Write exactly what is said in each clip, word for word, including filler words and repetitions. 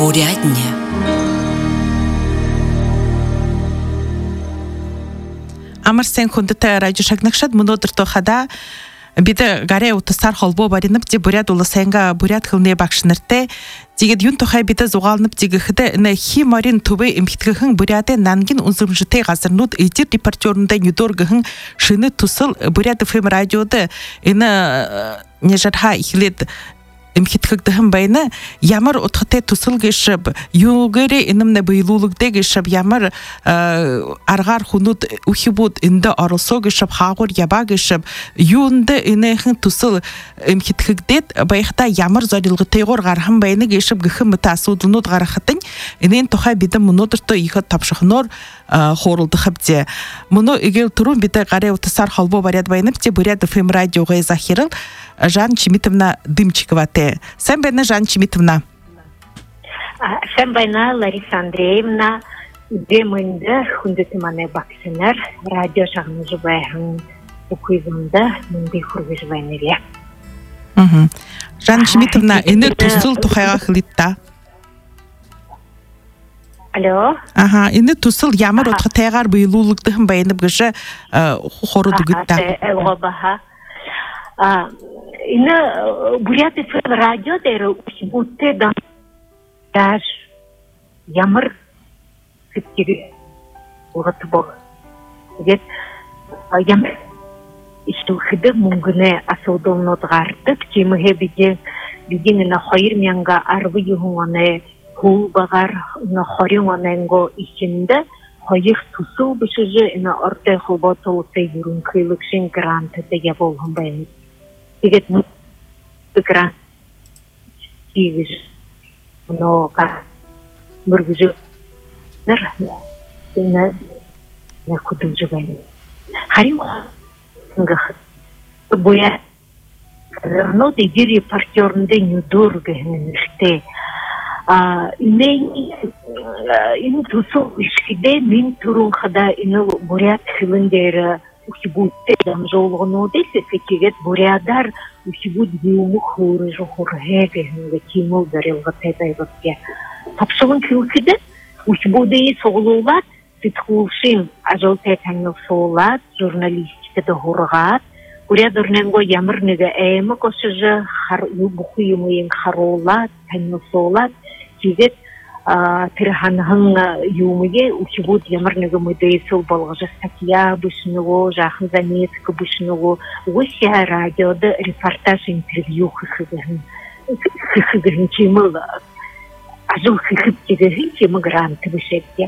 Бурятня. Амарсен хүндэтэй радио шагнагшад өнөөдөр тохада бид гараа утасаар холбоо баринап ди бурят улсанга бурят хилний багш нартай тэгээд юн тухай бид зугаалнап зигэхэд нэ химарин төвөө эмхтгэхэн бурятын нангийн үнсэмжтэй газарнууд эдэр репортерундаа нүдөргөн шинэ тусал бурят эф эм радиод энэ нэжарха ихлэд эмхтгэгдэн байна ямар утгатай тусал гişb юугэрэ энэмнэ биелүүлэгдэ гişb ямар аргаар хүнүүд үхибүүд эндэ оролсоо гişb хаагур ябаа гişb юунд энэхэн тусал эмхтгэгдэд баяхта ямар зорилготойгоор гархан байна гişb гэхэн мэт асуудлууд гарахтан энэний тухай бид өнөөдөртөө ихэд тавшихноор хооролдох хэвзээ мөнө игэл түрүүн бид гараа утасаар холбоо бариад байна чи бурят эф эм радиогоо захирал Жанна Чимитовна Дымчикова-те. Сайн байна Жанна Чимитовна. Сайн байна Лариса Андреевна. Демэнде хүндэт манай багшнаар радио шагнаж байхан үхийзэнда мөнди хүргэж байна нэрээ. Мм. Жанна Чимитовна энэ төсөл тухайга хэлээд та. Алло. Аха, энэ төсөл ямар утгатайгаар биелүүлэгдэх байна гэж хороод өгöd та. Эвгобаха. А энэ бурят эф эм радио дээр үсбүтээ даш ямар фитгэр угатбог. Тэгээд ямар истүүхэд мөнгөнэ асуудалнууд гардаг. Чимээ бидээ бидийн энэ хоёр мянга арван оны хүү багаар энэ хорин ононго ичиндэ хоёр төсөв бишээ энэ ортой хөвөтөлтэй ерөнхийлөгчийн гранттай явуулсан байна. Тэгээд грант ийгэж нөөка мөргөж нар энэ нэкудж байна. Харин гэх боя нөө дигри партнернде нүдүр гэнэртэй а энэ энэ төсөв ишгэдэ мин түрүүн хада энэ бурят хилэндэр үхибүттэй дамжуулгнуудыг сэтгэгээд бурядар үхибүд юм хөөрөж хөрхэг нэг тиймэл зарилгатай байгаадаа тапшгын хэлэхэд үхибүдээ соглуулаад сэтгүүлшин ажуултай танилцуулаад журналистикэд хургаад бурядорнэнго ямар нэг аим гошж хар бүх юмыг харуулаад танилцуулаад тэгээд тэр ханхан юмгээ үхибүүд ямар нэг мэдээлэл болгож статья бүшнөгөө жаахан заметка бүшнөгөө үхээ радиод репортаж интервью хийх хийх чимэл ажил хийх чимэл грант бишээ.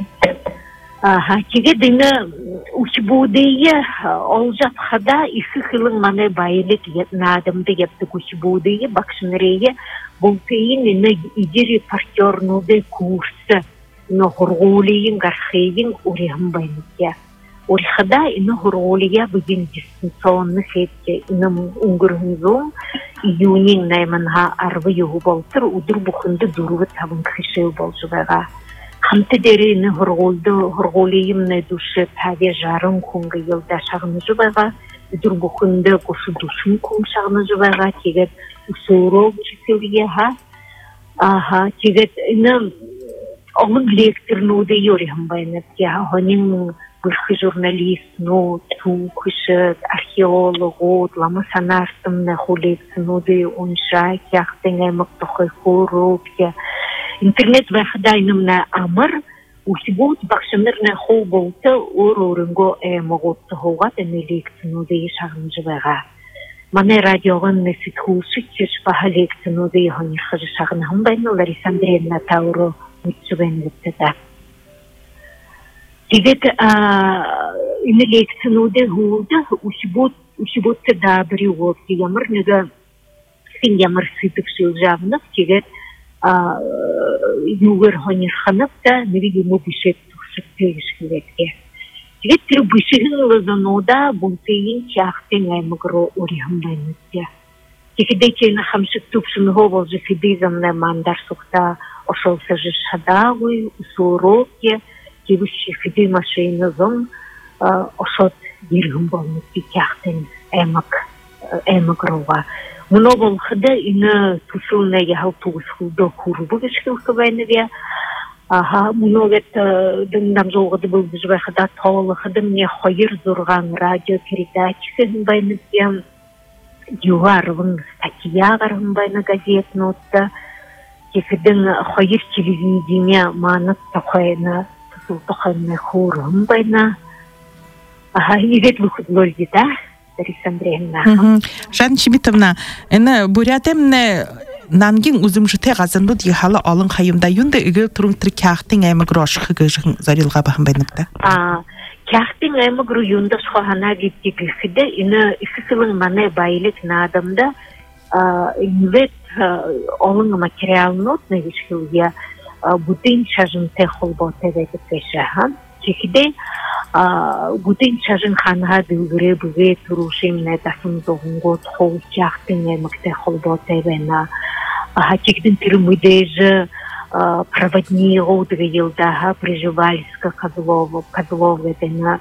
Аа тэгээд энэ үхибүүдээ олжат хада их хилэн манай баялаг наадамд явдаг үхибүүдээ багшнэрээ Бонтийн энэ идери партнернуудын курс нөх хургуулын гарахыг үргэлжлэн байна. Урихада энэ хургуулыг бүгэн дистанционно хийж энэ өнгөрсөн зүүн июнийн найманха арван юу болтер өдөр бүхэнд дөрөв таван хэшээ болж байгаа. Хамт дээр энэ хургуулд хургуулын нэдүшэ тавья жаран хүн гэлдэ шагнаж байгаа. Өдөр бүхэнд гүш дүшин хүн шагнаж байгаа. Тэгээд Усурог чиглэлээ ха аха тэгээд энэ огн лекторнуудыг юурихан байна яа хонин бүрх журналист нөө түүхш археологууд лама санаартам на хүлээцнүүдийг уншаа яхтэн аймаг тохой хөөрөг интернет байхада юмна амар үсбүүд багшнарны хөвөлт өөр өөрөнгөө аймагууд хуугаад энэ лекторнуудыг шагнаж байгаа. Манай радиогон сэтгүүлч бахалекцнуудыг хоньхож шагнах байна Лариса Андреевна Тауро үчвэнгэтэд. Тэгээд энэ лекцнуудыг хүүд үсбүүд үсбүүд даабри уу ямар нэг хин ямар сэтгэл жавнах тэгээд юугэр хоньханавта нэг юм бишээ төгсөж хэлээгээ. Тэгээд тэр бишгэн зонода бунтийн чахтын аймаг руу өрийхэн байна. Тэгээд чинь хамшиг төвшин ховол жихидизм на мандар сухта ошолсаж шадагуй усуроке кивши хиди машина зон ошот иргэн байна чахтын аймаг аймаг руу Много хда ина тусулна яхал тугсхулда хурбугаш хилхвайнвя. Ага, много это дам золгады был бижбай хда тавалы хда мне хайыр зурган радио передачасы байнвя. Юварвын статьягарым байна газет нотта. Тикден хайыр телевидение манат тахайна тусул тахайна хурым байна. Ага, игет выходлольди, да? Лариса Андреевна. Жан Чимитовна, эне бурятемне нангин узумжите газынды дихала алын хайымда юнда иге турун трикяхтин аймы грош хыгыжын зарилга бахым байныкта. А, кяхтин аймы гру юнда шхана гитти кихиде, ине исысылын мане байлик надамда, инвет алын материал нот невишкил я, будин шажын техолботе вете пешахан, чехиде, Гудин чажин ханга дилгре буге турушим не тасын зонгот хол чахтин не макте холботе бена. Хачикдин тирмудеж проводниго двигилда Приживальска Козлова Козлова бена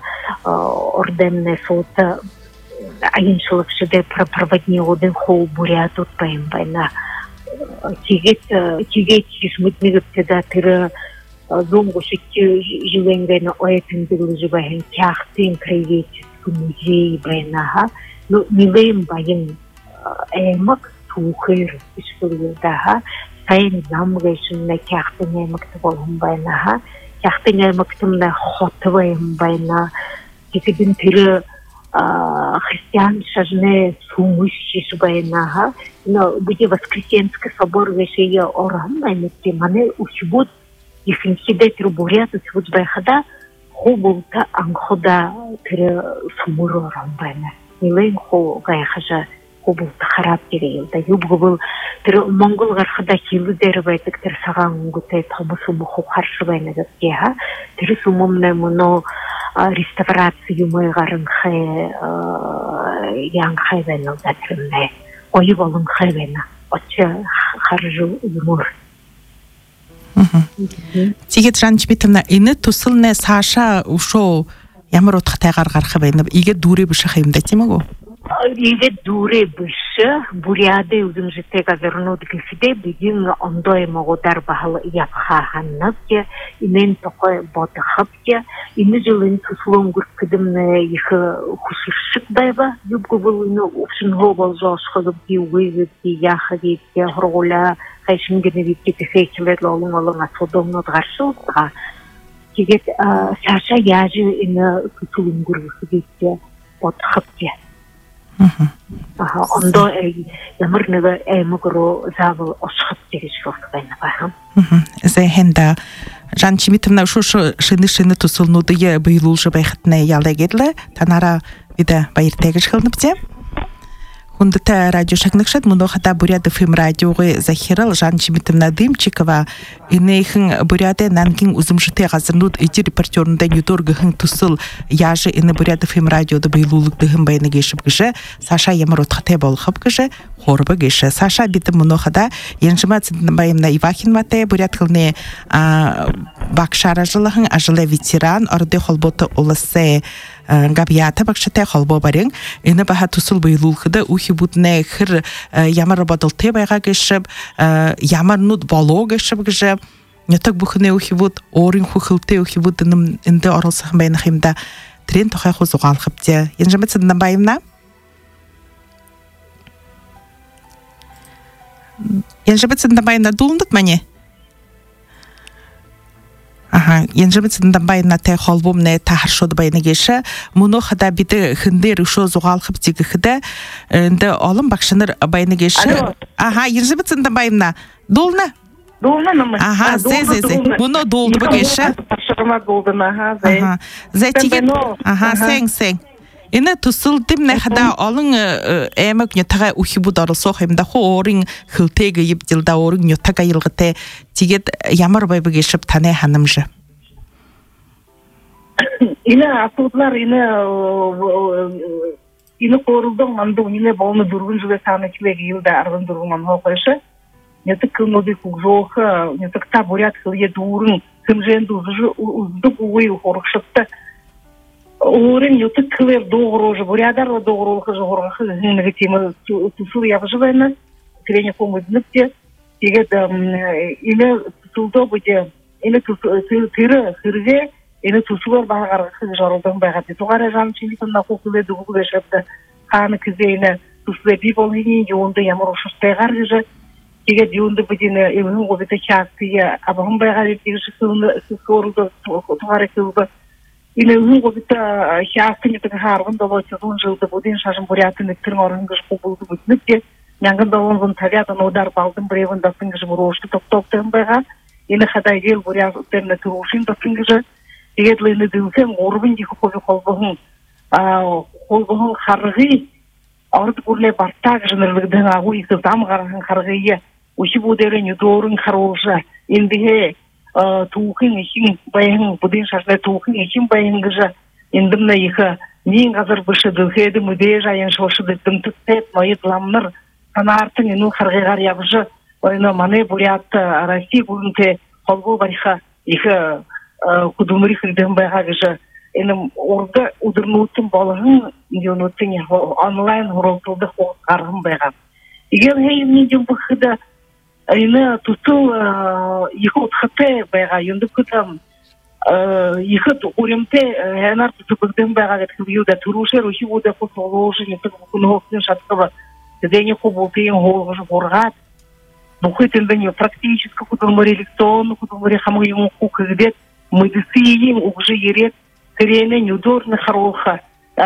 орденне фото аиншылык шеде проводниго ден хол бурятут паем бена. Тигет тигет шмитнигет да тир Зонгу шикки живенгена оятын дылыжы байын кяхтын краеведческий музей байынаха. Но милейм байын эмак тухыр ишкылыдаха. Сайын замгайшынна кяхтын эмакты болым байынаха. Кяхтын эмактымна хоты байым байына. Текедін түрі христиан шажне сумыш шиш байынаха. Но bude Воскресенский собор вешея орам байнетте мане учбут Если сидеть рубуряту, вот байхада, хубулта анхода тире сумуро рамбайна. Милен хо гайхажа хубулта характери. Да юбгу был тире монгол гархада хилу дербайтык тире саган гуте табусу буху харшбайна гатеха. Тире сумумне муно реставрацию мой гарынхе янхе венал датирне. Ой волынхе вена. Оче харжу юмор. Тигет Жан Чимитовна, ины тусылне Саша ушо ямар утгатай гаргарах байна. Иге дүүрээ биш хаймда тийм үү? Иге дүүрээ биш. Буряде үзэмжтэй газарнууд гэсдэ бидин ондой могодар бахал япхаханнавте имен тохой бодхапте ины жылын туслон гүркдэмнэ их хушишик байба юбгу был ну ушинго болжош хылып диугы ди яхади я хрола хайшингene витти фейчлер лолун олон асодомнод гаршылга тигет Саша яжы ины туслон гүркдэ бодхапте Ага, ондо ямар нэг эмгро завал осхот гэж байна бахан. Зэ хэнда Жан Чимитовна шу шины шины тусулнуды быйлуулжы байхтны ялагедле танара биде байыртагыш хылныпте. Хундата радио шагныкшат муно хата Бурят эф эм радиогы захирал Жан Чимитовна Дымчикова инейхин Буряте нангин узымжыты газырнуд ити репортерунда нюторгыхын тусыл яжы ины Бурят эф эм радиода быйлуулык дыхын байны гешіп гыжы Саша ямар отхатай болхып гыжы хорбы геші. Саша биті муно хата енжыма цыднабайымна Ивахин мате Бурят хылны бакшара жылыхын ажылы ветеран орды холботы олысы Габията бакшатай холбо барин ины баха тусыл быйлуулыхыда ухи будне хыр ямар бодылты байга гешіп ямар нуд боло гешіп гыжы нетак бухне ухи буд орин хухылты ухи буд ным инде орылсахын байны химда трен тохай хузу галхыпте енжыма цыднабайымна енжыма цыднабайымна дулындык мане Ага, енжебе цыднабайна те холбомне тахаршод байны геше, муно хада биде хынде рушо зугалхып тиги хыда, инде алым бакшыныр байны геше. Ага, енжебе цыднабайна долна? Долна номер. Ага, зе зе зе. Муно долды геше. Пашырма долдына, ага, зе. Ага, зе тиги. Ага, сен сен. Ины тусыл димне хада алын эмек нютага ухи бударыл сохимда хо орин хылтеге ебдилда орин нютага йылгыте тигет ямар байбы гешіп тане ханымжы. Ины асудлар ины ины корылдың манды ины болны дургун жүге саны килеге йылда аргын дургуман хокойшы. Нютак кылмоды кукжоха, нютак та бурят хылye дурын, кымженду уздық уй хорықшықты Орен ютык кылер доғырожы, бурядар доғыролқы жоғырғы ғынығы темі тұсыл япыжы Тренер помыднып те, тегет или тулдо буде, или тыры хырге, или тусулар бағар хыз жарылдан бағады. Туғара жан чиликонна қоқылы дуғыл бешепті, қаны кізейні тусылы биболғыны юнды ямар ошыстайғар жы, тегет юнды будені евін ғобеті чақты, абағын бағар ертегі шықылды туғара кылды. Или евін ғобеті чақты нетігі харғын долосы ғын жылды буден шажын бурятын ектірін орынғыш қобылды бұднып те, Янгында он тавятан удар балдым бревен да сынгыжы бурошты топ-топтен байга. Или хадай гел буряз уттерне турушин да сынгыжы. Тегетлы ины дылсен орбын диху хоби холбығын. Холбығын харғы. Арыды бурле бартак жынырлыгдың ағу исы там қарғын харғыйы. Уши будерен юдорын харолжа. Индіге туғын ешін байын, будын шашдай туғын ешін байын гыжа. Индімна иқы нең ғазыр бұшы дылхеді мүде жайын шошы дыттым түттет майыт ламныр. Санартын ину харгыгар ябжы, ойно мане бурят Россия гунте холбу бариха иха кудумри хидем байга гыжы. Энем орда удырнутын балыгын юнутын онлайн хоролтулды хоқаргын байга. Игер хейни жум бухыда эне тутул ихот хате байга юнды кутам ихот уремте хенар тутубдем байга гытылды турушер уши уда фотоложи не так кунохтын шаткава. День хубултын голгыжы боргат. Бухытындын практически кудумри электронны кудумри хамыйын кукыгдет медицин уже ерет терене нюдорны харолха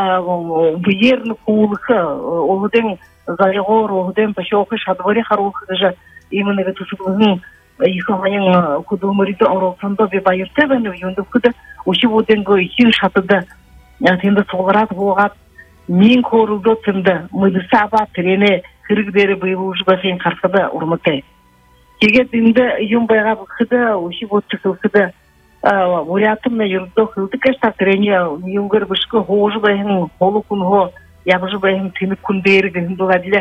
бьерны кулха олден зарегор олден пашохы шадвари харолха же именно это субгын их ханын кудумри оролсанда бе байыртебен юнды куда уши воден го чин шатыда ятында соларат болгат Мен корылдотында мыдысаба трене хыргдері быйбы уж басен қарқыда урмытай. Тегет инді юмбайға бұқыда, уши бодты қылқыда, урятымна юрдо қылды кәшта трене юнгар бышқы хоғжы байын, қолы күн хо, ябжы байын теніп күндері гін бұғаділі,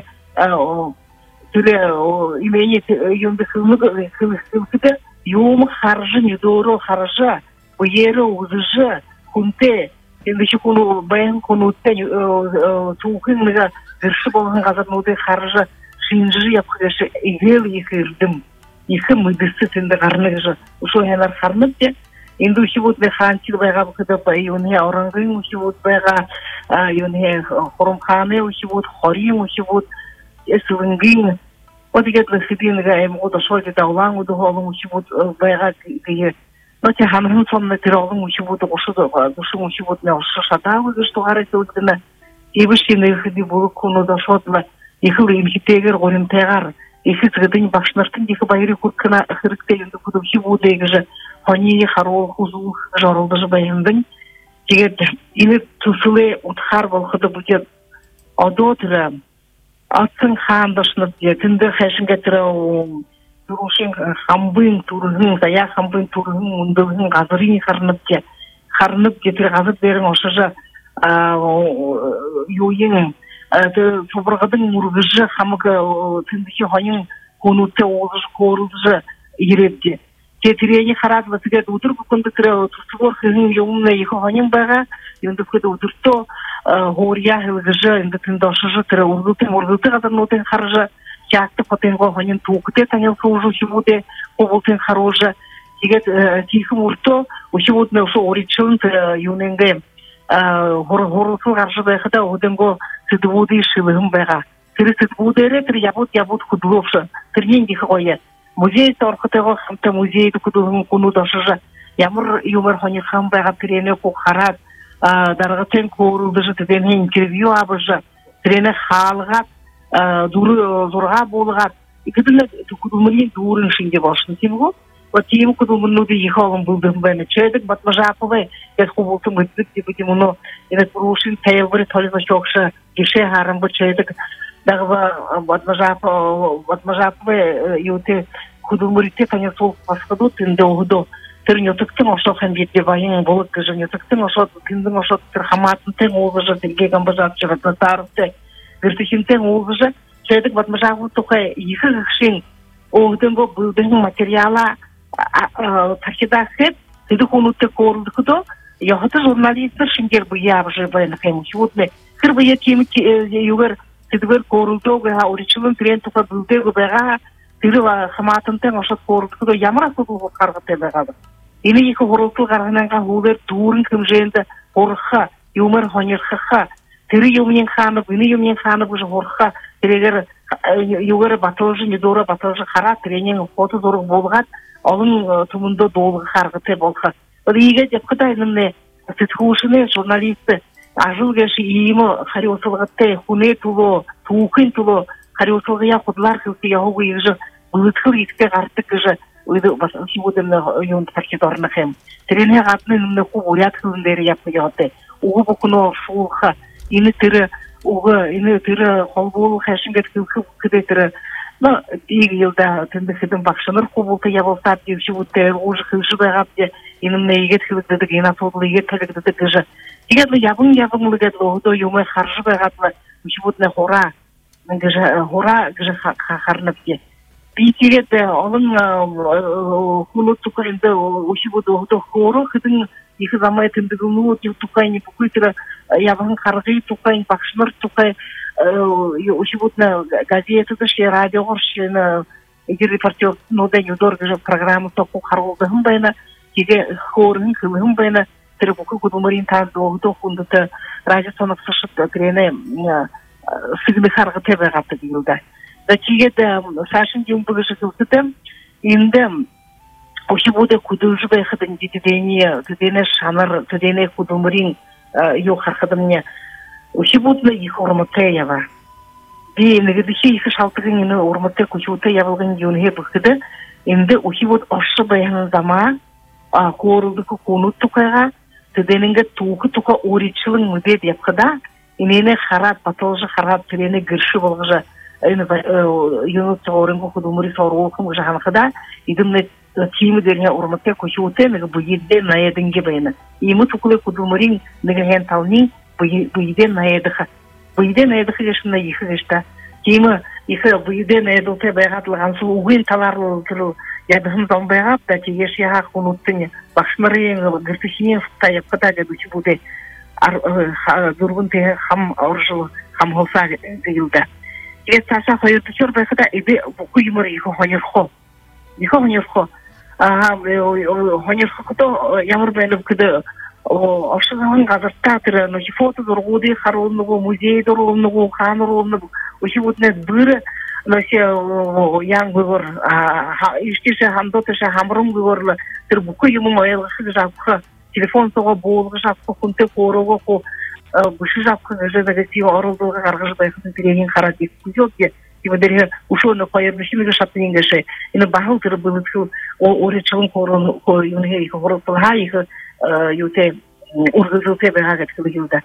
түрі имені юнды қылқыда, юм харжы, недору харжы, бұйері ұзыжы, күнте, Endişi konu bayan konu ten tuğunluğa hırsı bolğan gazatmauda harjı şinjı yapışı egel yıkırdım. Yıkı mıdısı tende qarnıgı. Uşo henar qarnıp de endi uşu bot ve xançıl bayga bıkıda bayuni orangın uşu bot bayga yuni xorumxane uşu bot xorim uşu bot esvingin. O digetli xidinga em oda şoyda dawlan oda holun uşu bot bayga diye Noche hamhın sonuna tiralım uşu budu uşudu, uşu uşu budu ne uşu şatağı güçtü garaysa uyduna. Ebişini yıkıdı bulu konuda şodla, yıkılı imki teger gorim tegar, yıkı zıgıdın başnartın yıkı bayırı kurkına ıhırıkta yündü kudu uşu budu egijı, haniyi harol huzul jarıldıjı bayındın. Teged, ini tusule uthar bolxıdı buget, adotıra, atsın xandaşnıp diye, tindi xeşin getire Турушин хамбын тургын, сая хамбын тургын, ундылгын газырын харнып те, харнып кетір газып берін ошыжы юйын, собырғыдың мұрғыжы хамығы тіндікі хойын конутте оғыжы корылжы ерепте. Кетірені харазлы тігет ұтыр бүкінді түрі тұсығыр хығын еуымна ехі хойын баға, енді көді ұтырто ғория хылғыжы, енді тінді ошыжы түрі ұрғылтын, ұрғылты ғазырын отын харжы, Часто потенго хонин тукте танел служу чебуде оболтен хороша тигет тихо мурто учебудне ошо оричун юненге хор хорсу гаржыда хата оденго сидбуди шилым бага тири сидбудере тири ябут ябут худловша тирнинги хое музей торхотего хамта музей кудулун куну дашыжа ямар юмар хонин хам бага тирене ко харат даргатен корулдыжы теден интервью абыжа тирене халгат Дуры зорға болғат. Икіділі кудумырен дурын шынде башын тем го. Вот тем кудумырнуды ехалым бұлдым бәні. Чайдық батмажапывай, яд хубылтым үттік деп өтем ұны. Енет бұрушын тәйілбірі толызы шоқшы кеше харым бұ чайдық. Дағыба батмажапывай еуте кудумырите тәне сол пасқыду тінді оғыду. Тірін өтіктің ошақ хан бетбе байын болық кіжін. Өтіктің ошақ, тіндің ошақ тір хаматын тәң оғыжы тінге гамбажат жығытны тарыпты. Вертихинтен олгыжы, чайдык батмажагы тухай ихы гыкшин, оғдың бо бұлдың материала такида хэт, теді конутте корылдықыды, я хата журналистер шингер бу ябжы байна хэм шутне кырбы яким югер тидгер корултога оричилын трен тука бүлдөгө бага тирва хаматынтен ошот корултуга ямара сутулго каргыте бага эми iki корулту каргананга хулер туурун кымженде орха юмер хонерха тири юмнин ханы бини юмнин ханы бу орха тирегер югер батылжы недора батылжы кара тренинг фото зорг болгат алын тумунда долгы каргыте болха Рига деп кытайнымне сетхушыне журналисты ажылгеши ийимо хариосылгытте хуне туло туукын туло хариосылгыя кудлар кылсы яогу йыжы улыткыл икте картык жы уйды басыбудымны юнт паркидорны хэм трене гатны нымны ку уряд кылындары япы яты угу букуно шулха ины тыры угу ины тыры холбол хэшингет кылкы кыдетыры но иг йылда тындыхыдын бакшыныр кубулты ябылсат девши бутте уже кылшы байгапте инымне игет кылдыдык ина тодлы игет кылдыдык жы Тигедлы ябын ябын лыгедлы одо юмы харжы байгатлы мшибутны хора гыжа хора гыжа харнапте битигеде алын хулу тукайнды ушибуду одо хоро хыдын ихы замай тындыгылну тукайни букуйтыра ябын харгы тукайн бакшныр тукай ушибутны газетыды ше радио горшыны игер репортер нода юдор гыжа программа току харгылды хымбайна тиге хорын кылым байна Тербуку кудумарин тан до хундата радиосонок сушат грене сигны харга тебе гапты дилда. Да чигеде сашин дим бугышы кылсытым инде ошибуде кудужу байхадын дидене дидене шанар дидене кудумарин ё хархадымне ошибудны их урматеева. Би негедиши их шалтыгын ины урмате кучуте явылгын юнге быкыды инде ошибуд ошы байхын зама а корулдык кунут тукайга теденинге туукы тука оричылың мыде деп кыда инене харат батылжы харат терене гыршы болгыжа эне юнут тоорынго кудумури сорулкым гыжа кыда идимне тими дерне урматте кучуте неге буйде наединге байна имы тукуле кудумурин неге тални буйде наедыха буйде наедыха жешна ихы жешта тими ихы буйде наедылте байгатлыган су угин таларлы ябын замбайгап да тигеш яга хунуттыны башмырын гыртышинен стая кытага дучу буде дургун те хам оржул хам холса дилда эта саха хоют чорба хата иде буку юмор ихо хонерхо ихо хонерхо а хонерхо то ямар бэлэв кыды ошогон газетта тыр но фото дургуди харуннугу музей дургуннугу хануруннугу ушибутне быры но се яң гөр а иштеше хамдотеше хамрум гөрлө тир буку юму майылгы жапкы телефон сого болгы жапкы кунте корого ко бушу жапкы жеге ти орулдуга каргыж байхын тиреген каратып күзөкке тибедере ушоны койырбышымыгы шаптынгеше ины бахыл тир булыту оричылын корон ко юнге короту хайх юте ургызылте байгат кылыгылда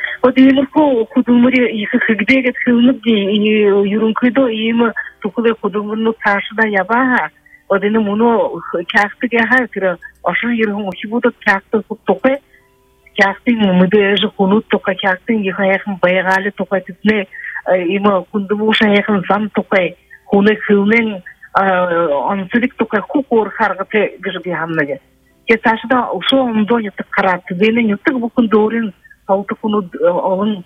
Одилко кудумури их хигдегет хилнуги юрункыдо им тукуле кудумурну ташда яба одины муну кяхтыга хатыра ашу юрун ошибудо кяхты тукпе кяхты мыдеж хунут тука кяхты ихаяхын байгалы тука тисне им кундумуша яхын зам тука хуны хилнен ансыдик тука хукур харгате гыжби хамнага ke tashda ошо ондо ятып каратты дене ютук букун дорин Салтыкуну алын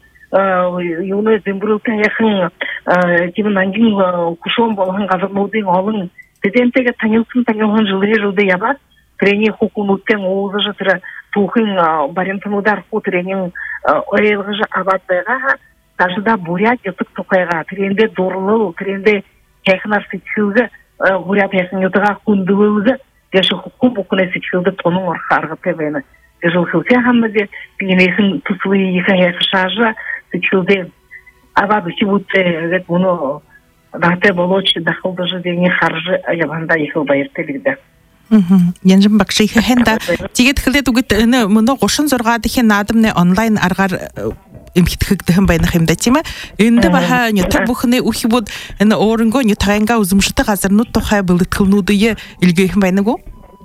юны зембрылта яхын кимин ангин кушон болгон газырмуудын алын тедентеге танылсын танылган жылы жылды ябат трене хукунуттен оозыжы тыра тухын барентамудар ху тренин оэлгыжы абатбайга тажыда бурят ютук тукайга тренде дорлыл тренде яхынар сычылгы бурят яхын ютуга кундылылгы яшы хуку букуне сычылды тонун архаргы тебени Жолхилте хаммаде пинехэн туслы ихэн яхшажа тучулде аваду чибутте гет буно дате болоч дахылдыжы деген харжы аябанда ихыл байыртелигде Мм янжым бакши хэнда тигет хилет угит эне муно гошун зорга дихен надымне онлайн аргар имхитхэгдэхэн байна хэмдэ тима энде баха нютук бухны ухибуд эне орынго нютаганга узумшты газарнут тухай былыткылнуды илгэхэн байна го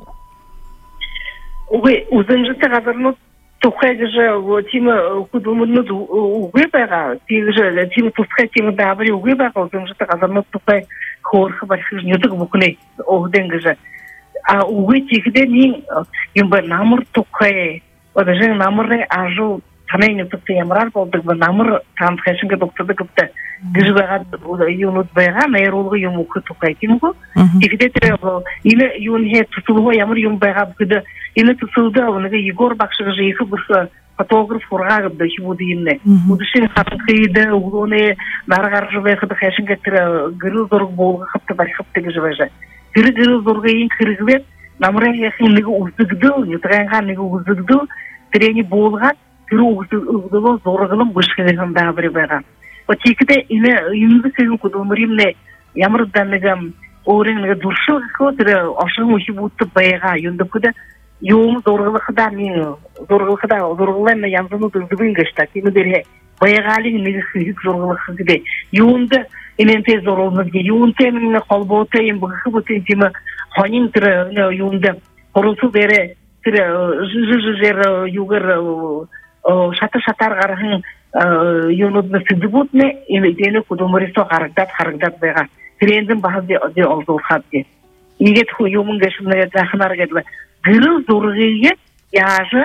Угы узынжыты газарнут тухайгыжы тима кудумурну угы байга тигыжы тима тускай тима дабри угы байга узынжыты газарнут тухай хорхы бархыж нютук бухны охденгыжы а угы тигде нин имба намыр тухай Odajın namırı ajı tanayını tuttu yamrar boldık bu namır transxeşinge doktorda gıptı. Gıjbağa yunut bayğa neyrolgu yumuku tukaytım bu. Tikide bu yine yun he tutulgu yamır yum bayğa bıdı. Yine tutuldu onu Igor bakşıgı yıkı bursa fotoğraf forğa gıbdı ki bu diyinle. Bu düşün hatın kıydı onu nargarjı bayğı xeşinge tira gırıl zorg bolgu xıptı bari xıptı gıjbağa. Gırı gırıl zorgu yin kırgıvet namıra yaxın nigi uzdıgdı, yutğanğa nigi uzdıgdı. Treni bolğan gırı uzdıgdı zorğılım bışkıgın da bir bayğa. O tikide ine yundu kıyın kudumirimle yamırdan nigam oğren nigi durşu kıtırı aşığın uçu buttu bayğa yundu kuda yoğum zorğılıqda min zorğılıqda zorğılan yanzını durdubun geçta kimi derhe bayğalin nigi hıyık zorğılıqı gide yoğumda inen tez zorğılmaz ge yoğum teminle qalbotayım bıgı butun kimi hanim tırı yoğumda horulsu bere tırı jıjıjır yugar şatı şatar garhın yoğumda sıdıbut ne deni kudumuriso haragdat haragdat bayğa trendin bahaz de oldu xabdi iget hu yoğumun geçimine yaxınar gedle gırıl zorğıya yağı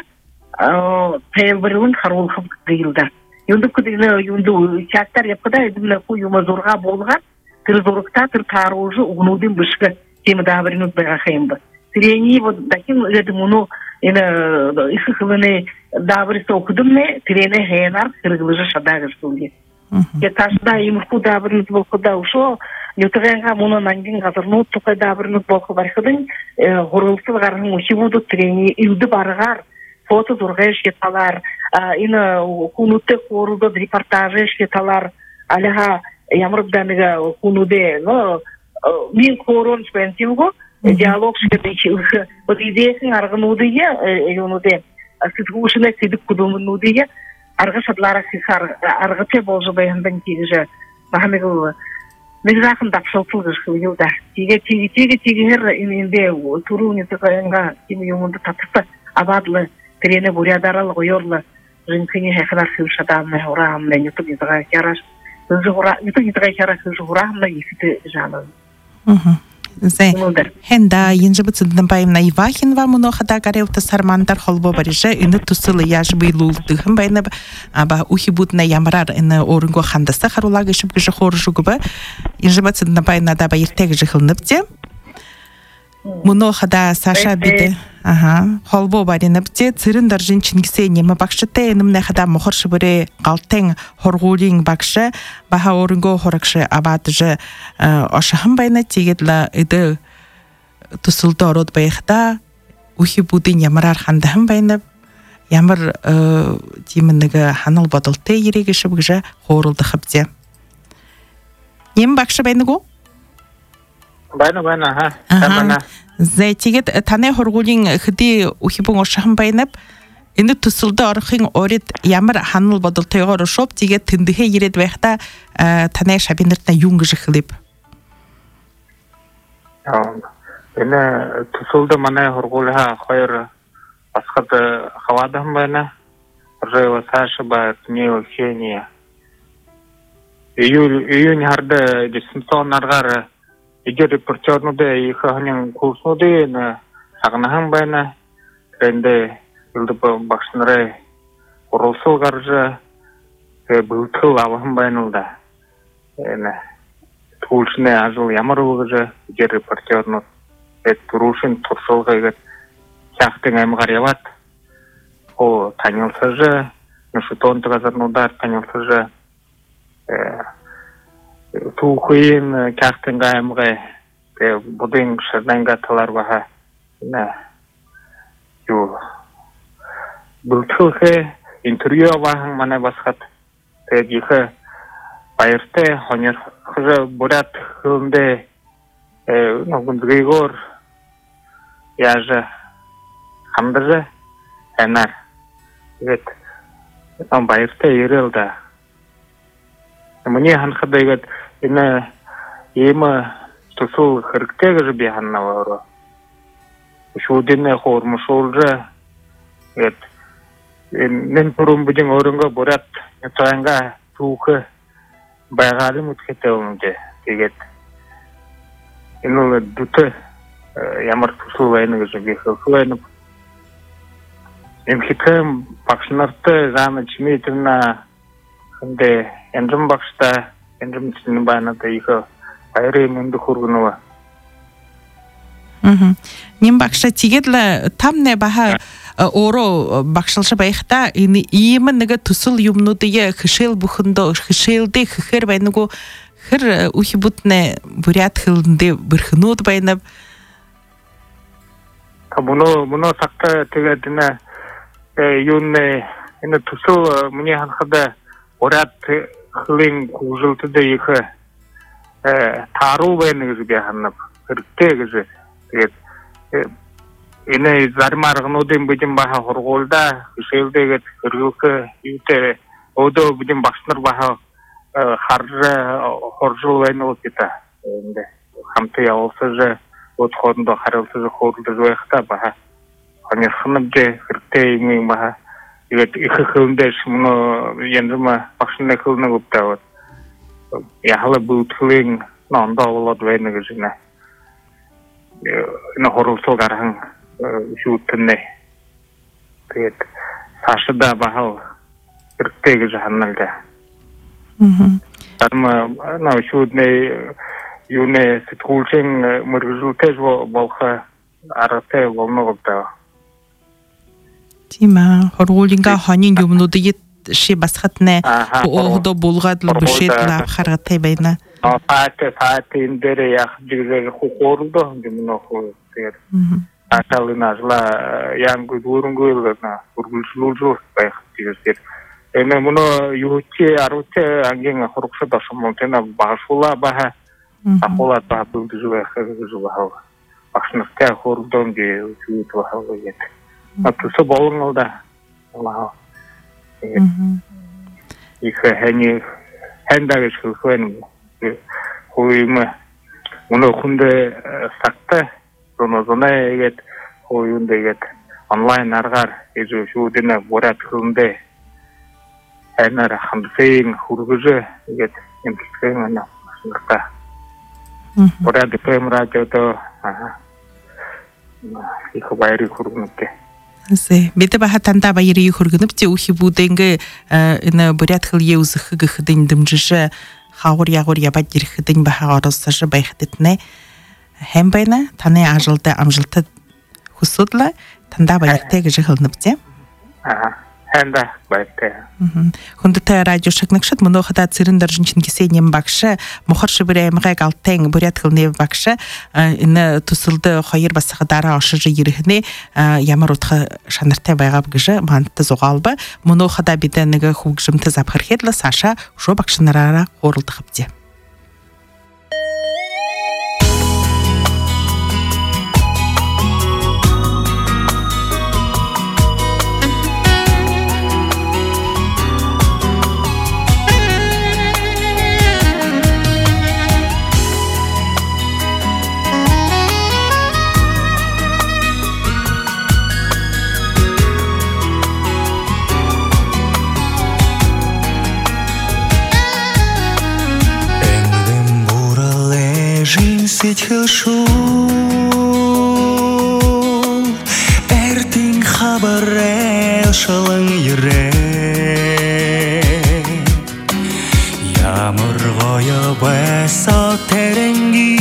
teyelbirinin harulxıp gıyılda. Yundu kudine yundu çaktar yapıda edimle kuyuma zorğa bolğan tır zorğıkta tır taruğu uğnudin bışkı kemi dabirini bayağayımdı. Treni bu dakin edim onu isi kılını dabirisi okudum ne treni heyenar kırgılıcı şadağır söyledi. Taşda yumurku dabirini bolkuda uşo Yutğanğa bunu nangin gazır not tukay dabirini bolku barxıdın horulsuz garın uçu budu treni ildi barğar foto zorğay şetalar ina kunutte korulda reportajı şetalar alaha yamırdanıga kunude no min koron spensiugo diyalog şeketi bu idesin argın udiya yonude sıtkuşuna sidik kudumun udiya argı şadlara sisar argıte bolcu bayandan kiyece mahamego Mezrakın tapşıltıl gışkı yılda. Tige tige tige tige her ininde turu nitaqayanga kimi yumunda tatıpta abadlı trene buryadaral goyorla rinkini heklar hıvşadan mehuram ne yutup yitağa karaş. Hıvşura yutup yitağa karaş hıvşuram ne yifite janın. Ze henda yinji bıtsıdın bayımna Ivakhin va muno xada garevta sarmandar holbo barıja ını tusılı yaş bıyıluldıgın bayına aba uhibutna yamrar ını orungo xandasa xarula gışıp gışı xoruju gibi yinji bıtsıdın bayına da bayırteg jıxılnıpti muno xada Sasha bide aha holbo barınıpti tsırın darjın çingise neme bakşıta enimne xada muhur şibire qalteng horgulin bakşı baha orungo xorakşı abatıjı aşahın bayına tigedla ıdı tusulda orod bayıqda uhibudin yamrar xandahın bayına yamar timinniga hanıl badıltı yeregi şibgıja xoruldı xibdi neme bakşı bayınıgo? Bayna bayna ha. Tamana. Zeytiget tane horgulin xidi uhibun aşahın bayınıp indi tusulda arxın orit yamar hanıl badıltı yor şop tiget tindihe yered bayıqda tane şabinirtna yungıjı xilip. Ene tusulda mana horgulha xayr asqat xavadan bayna reva Sasha ba tneo xenia. Iyul iyun harda distonargar Ege reportörnüde yıkağının kursunude na sağnahan bayna rende yıldı başınları orulsul garıcı ve bıltıl avahın baynılda tuğulşine azıl yamar uğıcı ege reportörnü ve turuşun tursul gayget kağıtın ayımgar yavat o tanılsızı nüşüton tıgazarnudar tanılsızı tu kuyun kağıtın gayımgı budun şırdan gatılar baha yu bultılgı interview bahın mana baskat yıkı bayırtı honyor kızı burat hılında Grigor yazı hamdırı enar evet bayırtı yürüldü Мне ханхада игат ина ема тусул хырктег же биханна варо. Шудинне хормушулжа эт нен пурум будин орунга бурат таанга туухы байгалы муткетеунде дегет. Ину дуты ямар тусул вайны же бихалсуайны. Emhikem bakşınartı zahmet çimeytirna hinde enrim bakşta enrim çinin bana da yıkı bayri mündü kurgunu var. Ним бакша тигедла тамне баха оро бакшалша байхта ини имен нега тусул юмнудыя хышел бухындо хышелде хыр байнуго хыр ухибутне бурят хылнде бирхнуд байнап Табуно буно сакта тегедина юнне ина тусул мне ханхада бурят хылын кужылтыда йыхы тару байнугыз бяханнап хыртегыз Ini zarmarğın odun bizim baha horgolda, hüsevdeget, hırgılkı, yüte, odo bizim başınır baha harcı, horcul vayını ol kita. Hamtıya olsızı, ot horunda harılsızı horulda zoyakta baha. Hani sınıpcı, hırteyin baha. Evet, iki kılındeş, bunu yendime başına kılını gupta. Yahalı bu tılın, nanda olad vayını gözüne. Ina horulsal garang şutne ket saşda bahal irtege jahannalda ama na şutne yune sitkulchen murgultej bolha arate volnogda тима хорулинга ханин юмнуды ши басхатне оодо булгадлы бишетла харгатай байна Фаате фаате индере яг жигээр хукордо гэмнэ хоо тэр аталына жла янгу дурунгуйл на ургулжулжу байх тэр эмэ муно юучи аруче ангийн хорогсо дашмонтена башула баха ахула та бүдүжүэ хэгжү баха ахнахта хордон ге үчүт баха гет атусо болгонда алла их хэни хэндагш хөөн Huyumu, bunu kunde sakta, sonra sonra evet, huyunda evet, online argar, ezo şu dine borat kunde, ener hamseyin hurgucu, evet, imkikleyin ana, sınıfta. Borat dipem radyoda, aha, ikhabayri hurgunukte. Зе, бете баха танда байри хургынып те ухи буденге ина бурят хыл еузыхы гыхыдын дымжыжы хаур ягур ябат дирхыдын баха арысыжы байхыдытне хэм байна таны ажылды амжылты хусудла танда байрте гыжы хылнып те Ага, хэнда байрте Хундата радио шагнакшат монохада цирындар жинчингисенем бакшы мохаршы бір аймға галтен бурят хылне бакшы ина тусылды хайыр басыгдара ашыжы ерихне ямар утха шанартай байгап гыжы мантты зогалбы монохада биденеге хугжымты запхархедлы Саша шо бакшынарара хорылдыгыпте Сетхил шул Эртин хабарел шалын йре Ямыр гоя бэса теренги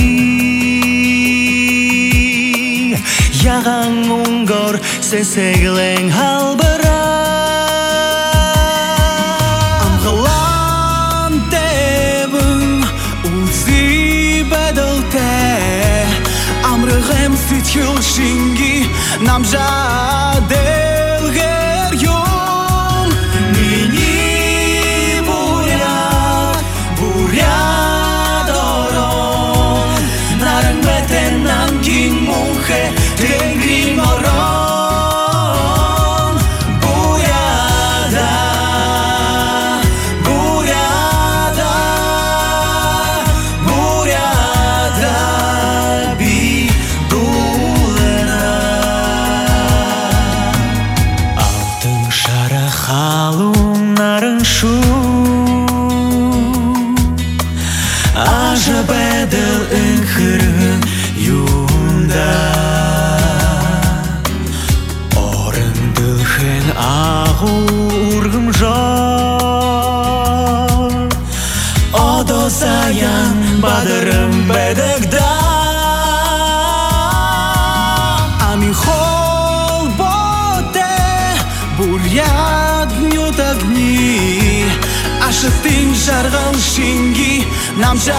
Яган унгор сесеглен халбара Амгалан тебын улзи бэдэлте Амрыгэм ситхил шинги намжа дэлгэр юм Мини бурят, бурят орон Наран бэтэн нангин мунхэ тэнгрин орон Буряда, буряда, буряда би дулена Шытын жарғал шенги намжа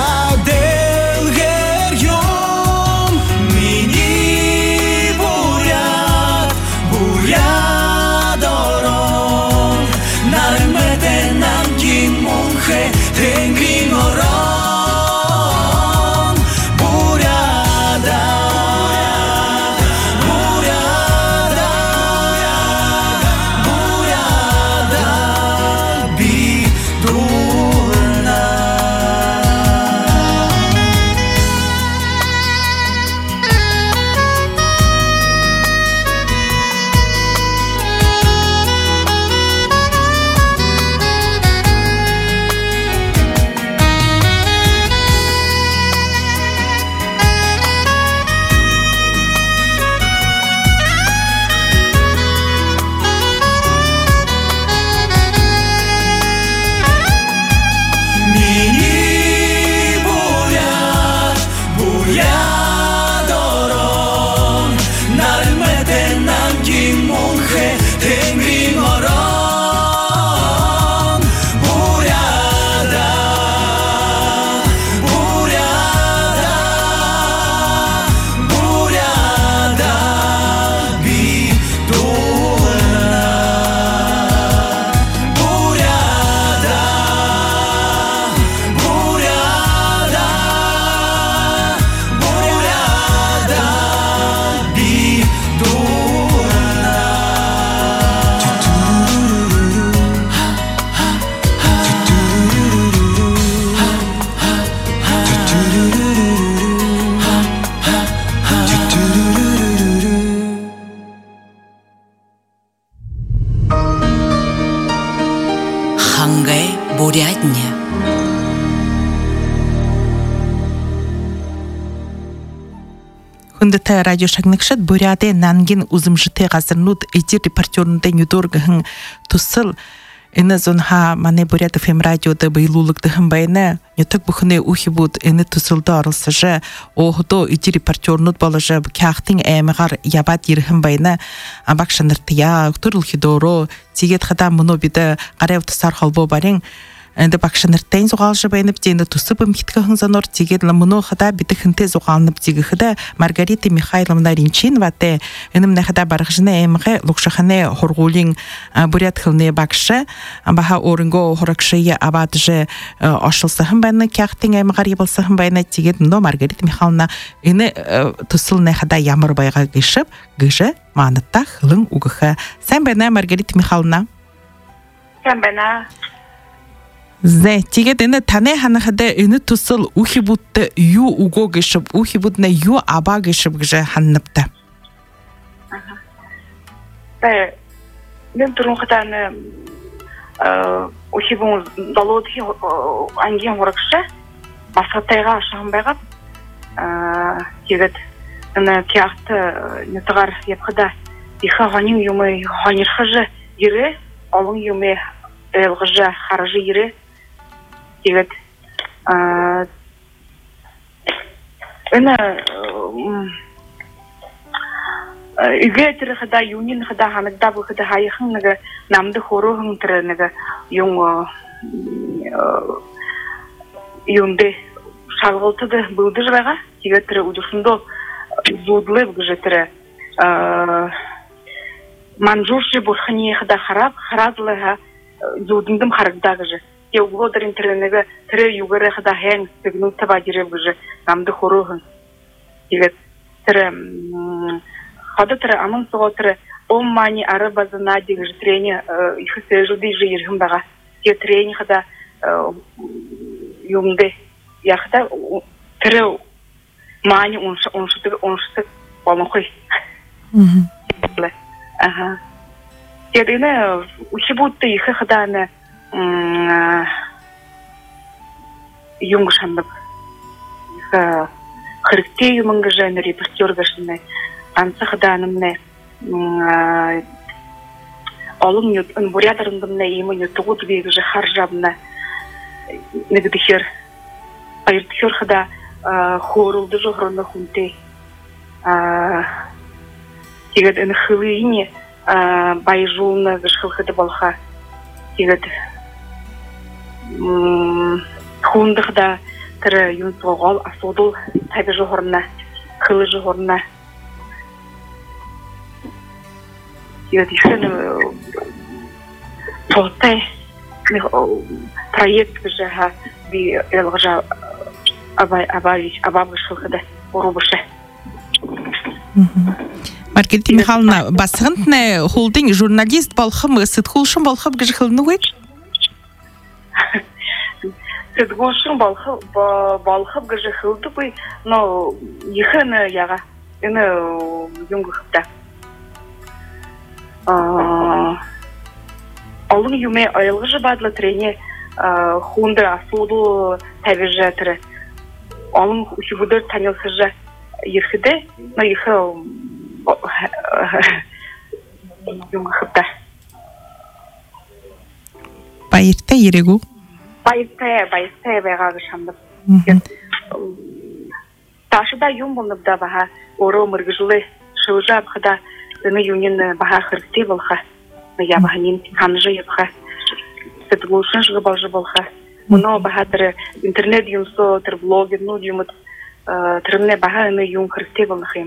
делгер йом Мини бурят, бурят орон Нарым бетен намкин монхе тенгрин орон Буряда, буряда, буряda бидурна Мини бурят, бурят орон Нарым бетен намкин монхе тенгрин орон Буряда, буряда, буряда бидурна Буряда, буряда, буряда бидурна Хангай бурятня. Хүндтэй радио шагнагшад буряде нангин узымжтэй газарнууд эдир репортерунда нюдоргхэн тусал энэ зонха мане буряд эф эм радиода байлуулагдсан байна. Нютаг бүхнээ үхибүүд энэ тусалда оролцож охдоо эдир репортернууд болж кяхтын аймгаар ябад ирхэн байна. Амбагш нартя өтөрлөхдөрөө зигэд хада мөнө бид гараа утсаар холбоо барын энд багш нартын зугаалж байна бтэн төсөв митгэхэн сонор зигэд мөнө хада бид хэнтэй зугаалнып зигэхэд Маргарита Михайловна Ринчинватэй энэмнэ хада баргажны аймгы лугшахны хургуулын бурят хылны багш амбаха оринго хоракшия абадже ошлсан байна кяхтын аймгаар явуулсан байна зигэд нөө Маргарита Михайловна энэ төсөлнэ хада ямар байгааг гişib гişэ манатта хылын угха сайн байна Маргарита Михайловна сайн байна. Зэ тэгээд энэ таны ханахад энэ төсөл үхибүүдтэй юу өгөө гişib үхибүүднэ юу абаа гişib гэж ханнапта. Тэ нэг түрүүн хатаны э үхибүүн долоодхийн ангийн хурагш басгатайгаа шахан байгаад э тэгээд энэ театр нэтгар япхада их ханин юм ханирхаж ирээ олон юм элгэж харж ирээ тэгээд э энэ игэтэр хада юнин хада ханагда бу хада хаяхан нэг намд хороохон тэр нэг юм юндэ шалгалтад бүдэж байгаа тэгээд тэр үдсэндөө зудлыг гэж тэр э манжурши бурхны хада харап харазлага зудындым харагда гэж я углодар интернега тэр югэрэ хада хэн сигнута бажирэ гэж намд хороохон тэгээд тэр хада тэр аман соготэр оммани арабазна гэж трени их сэжуди жирхэн байгаа я трени хада юмдэ яхта тэр мани унш уншдаг уншдаг болонхой мм ага ядэна үхибүүдтэй их хадана юм шандап их хэрэгтэй юм гэж нэр репортер гэшнэ анцахдаанымне олон юм бурядарындымне юм юм тугууд би гэж харжабна нэг дэхэр аяр дэхэр хада хоорулды жохрона хүнтэй а тэгээд энэ хөвийн баяжуулна гэж хэлэхэд болха тэгээд хундыгда тирэ юн тогол асуудул тавь жохорна хылы жохорна я дишэн тотай проект жаха би элгажа абай абай абабышылгыда урубышы. Маргарита Михайловна, басығынтны холдың журналист болхым, сытхулшын болхым гыжықылыны өйт? Сытхулшын болхым гыжықылды бүй, но ехіні яға, үні юңғы қыпта. Алың юме айылғы жыбадлы трене хунды асуду тәвежі түрі. Алың үшігудыр танылсыжы ехіді, но ехі юңғы қыпта. Байырта ерегу? Байырта, байырта байғағы шамдып. Ташыда юң болныбда баға ору мұргыжылы шылжы абқыда үні юнен баға қырықте болға. Я бағанин қанжы епқа. Сәтігулшын жығы балжы болға. Мұны баға түрі интернет юнсо, түрі блогер, ну юмыт түрімне баға үні юң қырықте болғым.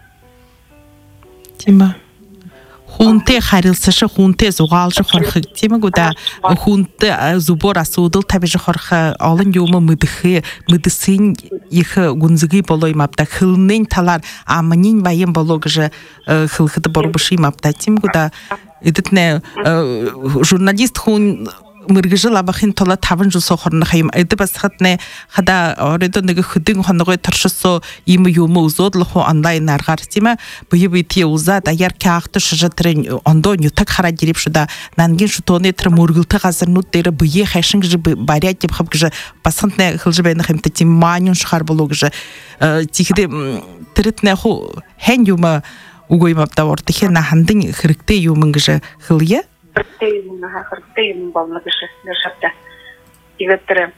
Тима. Хунте харилсышы, хунте зуғалжы қорқы. Тима гуда хунте зубор асудыл табежі қорқы. Алын юмы мүдіхі, мүдісін ехі гүнзігі болой мапта. Хылнен талар амынин байын болуғы жы хылхыды борубышы мапта. Тима гуда Эдетне журналист хун мыргыжы лабахин тола тавын жыл соқырны қайым. Эді басқатне қада орайдоныға хүдің қонығой тұршысо имы юмы ұзодлы ху онлайн арғар тима. Бұйы бүйте ұзад, аяр кяқты шыжатырын ондо нютак қара дереп шуда. Нанген шутоны етірі мұргылты қазыр нут дері бұйы қайшын гыжы барят деп қып гыжы. Басқатне қылжы бәйні қаймта тим манюн шығар болу гыжы. Тихіде тірітне ху хэн юмы угоймапта ортыхе нахандың хырыкты юмын гыжы хылия? Хырыкты юмын, хырыкты юмын балны гыжы гышапта. Егеттірі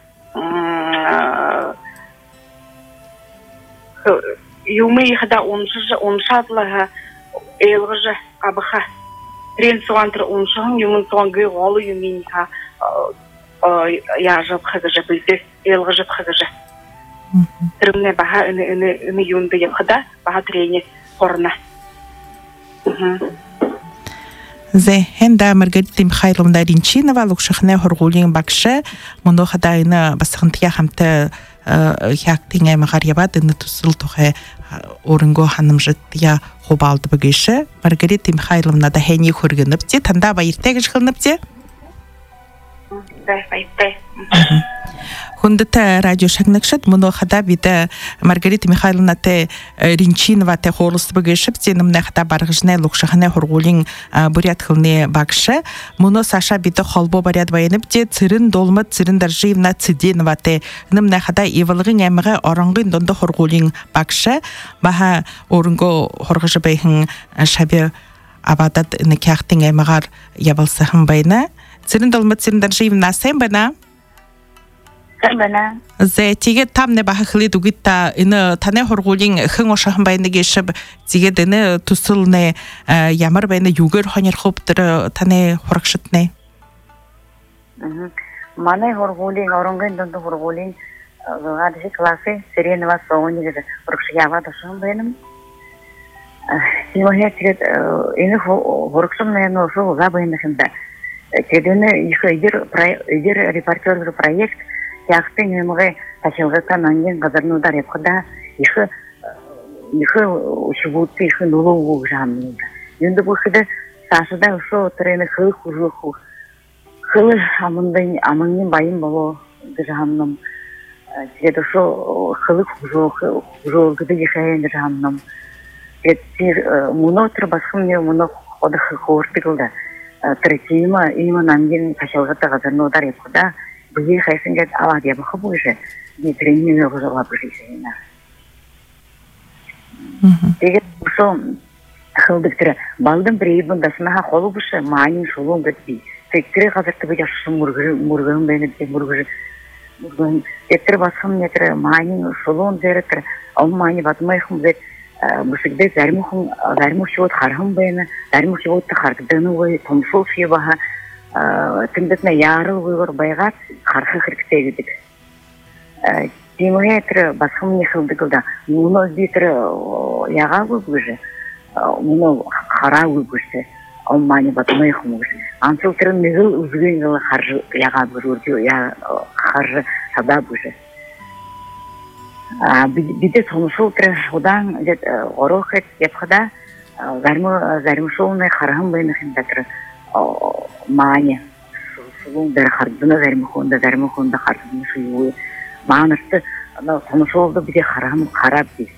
юмы ехада оншадлыға эйлгыжы абыға трен суғантыр оншағын юмын туаңғы ғолы юмын яжып қыгыжы білді эйлгыжып қыгыжы. Түрімне баға үні юмды ехада баға трене қорына. Зе, хенда Маргарита Михайловна Ринчинова, лукшахне хоргулин бакше, моно хадайна басхантия хамте хяктинга магарьябад ины тусыл тухе орынго ханымжыт я хобалды бігейші. Маргарита Михайловна да хени хоргынып те, танда байыртег жғылынып те? Да, байыртег. Хундата радио шагнакшат моно хада бида Маргарита Михайловна те Ринчинова те холст бгешип тенымне хада баргыжне лукшахне хоргулин бурят хылне бакшы моно Саша бида холбо барят байынып те цирин долмат цирин даржиевна циденова те нымне хада ивылгын эмге орангын дондо хоргулин бакшы баха орынго хоргыжы байхын шабе абадат никахтин эмгар ябылсахын байна цирин долмат цирин даржиевна сен бана Бана. Зе тиге тамне баха хли дугитта ины тане хоргулин хын ошахан байны гешиб тиге дене тусылне ямар байны югер ханер хоптыр тане хоракшытне. Мане хоргулин оронген дондо хоргулин гаджи классы сиренова сони геде хоракшява дашын байным. Симохе тиге ины хоракшымне но шо габайны хинда. Кедене их идер идер репортер проект яхтың өмірі ташылғыстан анген ғазарнудар епқыда еші еші үшігуытты еші нулу ұғы жамынды. Енді бұқыды сашыда үші отырыны қылы құжы қу. Қылы амынның байын болу жамыным. Тегеді үші қылы құжы ұлғыды ешайын жамыным. Мұны отыр басқым не мұны қоды қорты қылды. Тірекейімі үйімін анген ташылғытты ғазарнудар епқыда Бұйы қайсыңгет ала дебі қып өші, не тренмен өгі жоға бүшейсейіна. Деген бұшы қылдықтыры, балдың бір ейбін дасынаға қолы бұшы, маңын шолуын бітпей. Тектірі қазірті бөте шысын мұрғырын бәйні бе мұрғырын. Еттірі басқым нетірі маңын шолуын зәреттірі, ол маңы батымайқым бәт, бұшықды зәрмұхым, зәрмұх шуыт қарғым бәйні, зәрмұх шуытты қарғдыны өй, томшыл шуы баға, тендетне ярыл выбор байга хархы хирктегидик. Тимометр басхым не хылдыгылда. Муно битр яга выгыжы. Муно хара выгыжы. Алмани батмай хумуш. Ансыл трын мигыл үзгенгыл харжы яга бұрурды я харжы сада бұжы. Биде сонусул тры одан орохет епхада зармышолны хархым байнахын датыр мани. Сулун дар хардына зармыхонда зармыхонда хардына шуюы. Маанысты сонусулды биде хархым харап дейс.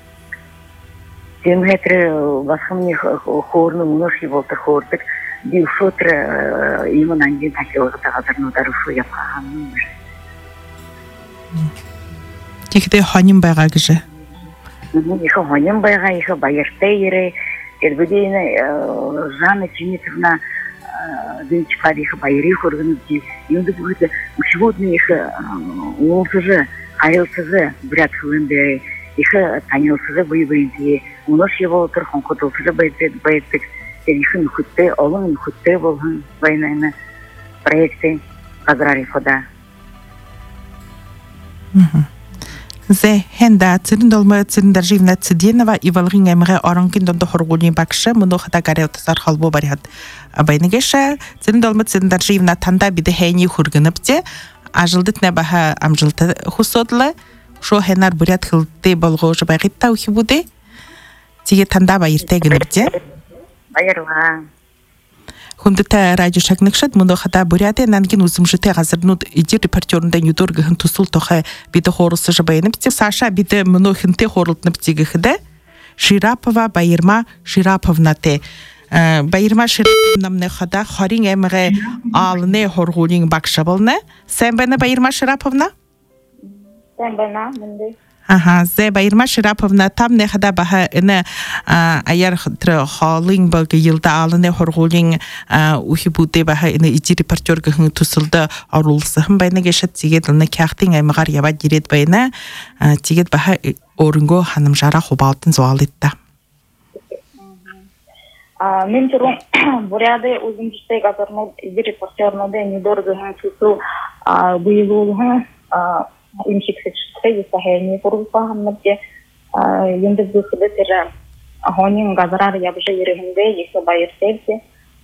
Тимометр басхым не хорны муноши болты хордык. Ди шотр иман анген такелығы тағазарны дарушу япағанның бір. Текде ханим байға кіжі? Ехо ханим байға, ехо байыртай ері. Кербедейіні Жанна Чемитовна дынчықар ехо байыры хорғыны де. Енді бұғыды үшеводны ехо олсызы, айылсызы бірат хылынды. Ехо танылсызы бұй-бұйынды. Муноши болтыр, хонқотылсызы байырдық. Телефон хутте, олың хутте болған войнаны проекты Казрари хода. Зе хенда цирин долма цирин дарживна циденова и валгин эмре оранкин дондо хоргулин бакшы муно хата гаре утсар халбо барихат. Абайнегеша цирин долма цирин дарживна танда биде хейни хургыныпте ажылдыт небаха амжылты хусодлы шо хенар бурят хылты болгожы байгитта ухи буде тиге танда байырте гыныпте. Байырла. Хундыта радио шагныкшат муно хата буряте нангин узымжыте газырнуд иди репортерунда нюдор гын тусул тоха биде хорусы жабайныпте Саша биде муно хинте хорултныпте гыхыда Ширапова Байырма Шираповна те Байырма Шираповна хада харин эмре алны хоргулин бакшабылны Сен бена Байырма Шираповна? Сен бена мынды. Ага, зе Байырма Шираповна там не хада баха ина аяр тра халин балга йылда алыны хоргулин ухи буде баха ина ити репортер гын тусылда арулсыхын байна гешат тигет ына кяхтин аймагар яба дирет байна тигет баха орынго ханым жара хобалтын зуалитта. Мен турун буряды узымжыштай газарно ити репортерноде нидор гын тусыл буйгулгын имшиксечтэй сахени фурулпахамнабде енді бүхіді тірі хонин газарар ябжы ерігінде ехі байыртелді.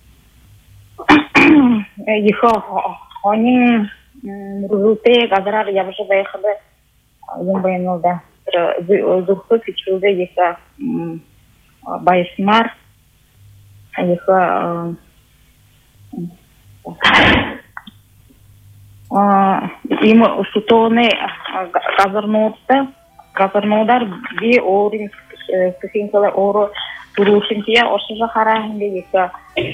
Ехі хонин рүзілте газарар ябжы байқыды ең байынылды. Зүхі фичілді ехі байысмар ехі им шутоны газарнуутта газарнуудар би орин кысинкала оро турушинтия оршыжа харахинде ека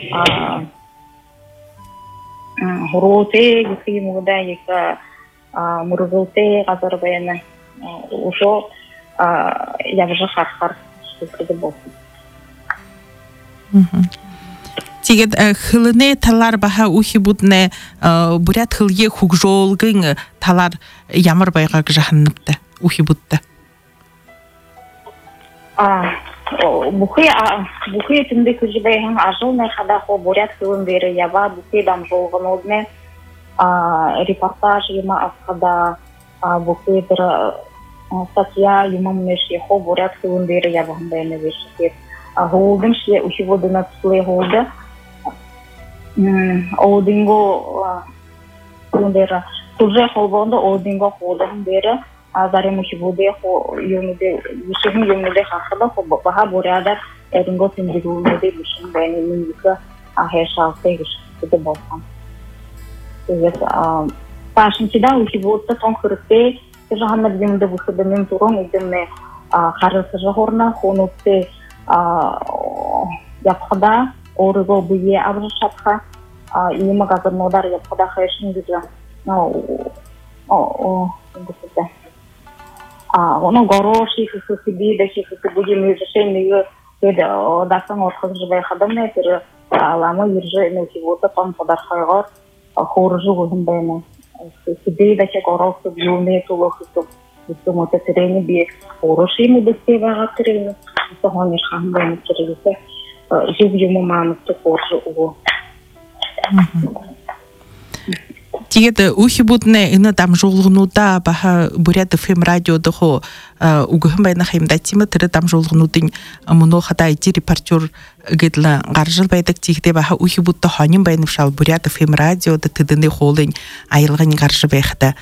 хуроте гысимуда ека мурузулте газар баяна ушо ябжа хархар шутыды болсын. Тигет хылыне талар баха ухи будне бурят хылье хугжолгын талар ямар байга жаханныпты ухи будты. Бухи бухи тинде күжбейхин ажылны хада хо бурят хылын бери яба бухи дам жолгын одне репортаж ема асхада бухи бір статья ема мнеши хо бурят хылын бери яба хындайны вешекет. Голдым шле ухи водына тсле голды. Одинго кундера туже холбондо одинго ходам бери азаре мухи буде хо юмде вишин юмде хахада хо баха буряда одинго синдигулде вишин бани миника ахеша тегиш де болсам. Тэгээс пашинчида ухи будта тон хөрөктэй жаханна юмде бүхэдэн турон идэмне харысы жахорна хонутте япхада орго буе абрашатха има газарнодар япхада хэшин дижа но о гуфта а оно гороши хсиби да хсиби буе межешени да дасан орхыз жбай хадамне тер алама ирже не сивота пан подар хайгар хоржу гундайна хсиби да че горох юне тулох то то моте терени би гороши му дестева терени то хониш хандайна терени жив ему маму то хоржу уго Тэгээд үхибудны энэ дамжуулгнуудаа баха Бурят эф эм радиод хоо үгхэн байна хэмдэ тийм тэр дамжуулгнуудын мөнөө хата ити репортер гэдэл гаржил байдаг тийхтэй баха үхибудтай хонин байна вшал Бурят эф эм радиод тэдний хоолын аялгын гарж байхта